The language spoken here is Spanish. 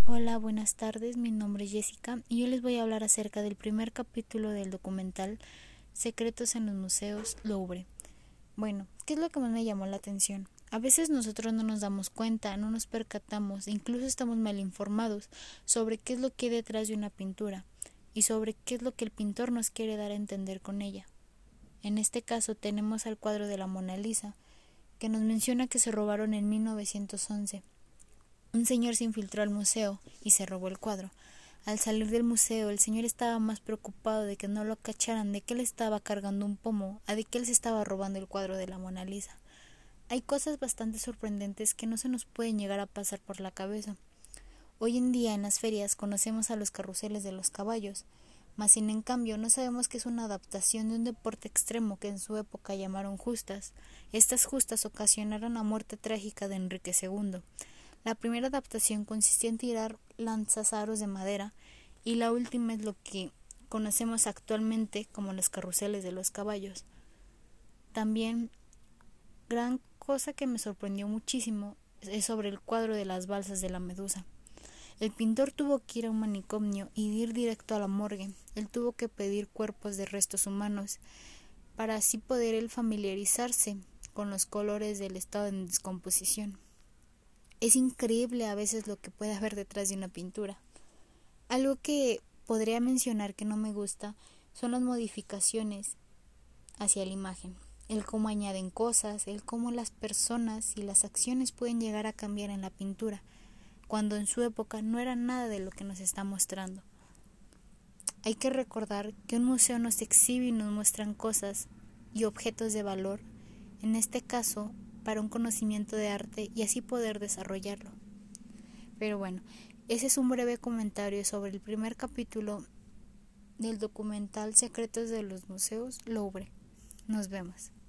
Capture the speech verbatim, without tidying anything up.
Hola, buenas tardes, mi nombre es Jessica y yo les voy a hablar acerca del primer capítulo del documental Secretos en los Museos Louvre. Bueno, ¿qué es lo que más me llamó la atención? A veces nosotros no nos damos cuenta, no nos percatamos, incluso estamos mal informados sobre qué es lo que hay detrás de una pintura y sobre qué es lo que el pintor nos quiere dar a entender con ella. En este caso tenemos al cuadro de la Mona Lisa, que nos menciona que se robaron en mil novecientos once. Un señor se infiltró al museo y se robó el cuadro. Al salir del museo, el señor estaba más preocupado de que no lo cacharan de que él estaba cargando un pomo a de que él se estaba robando el cuadro de la Mona Lisa. Hay cosas bastante sorprendentes que no se nos pueden llegar a pasar por la cabeza. Hoy en día en las ferias conocemos a los carruseles de los caballos, mas sin en cambio no sabemos que es una adaptación de un deporte extremo que en su época llamaron justas. Estas justas ocasionaron la muerte trágica de Enrique segundo. La primera adaptación consistía en tirar lanzazaros de madera y la última es lo que conocemos actualmente como los carruseles de los caballos. También, gran cosa que me sorprendió muchísimo es sobre el cuadro de las balsas de la Medusa. El pintor tuvo que ir a un manicomio y ir directo a la morgue. Él tuvo que pedir cuerpos de restos humanos para así poder él familiarizarse con los colores del estado de descomposición. Es increíble a veces lo que puede haber detrás de una pintura. Algo que podría mencionar que no me gusta son las modificaciones hacia la imagen. El cómo añaden cosas, el cómo las personas y las acciones pueden llegar a cambiar en la pintura, cuando en su época no era nada de lo que nos está mostrando. Hay que recordar que un museo nos exhibe y nos muestran cosas y objetos de valor, en este caso para un conocimiento de arte y así poder desarrollarlo. Pero bueno, ese es un breve comentario sobre el primer capítulo del documental Secretos de los Museos Louvre. Nos vemos.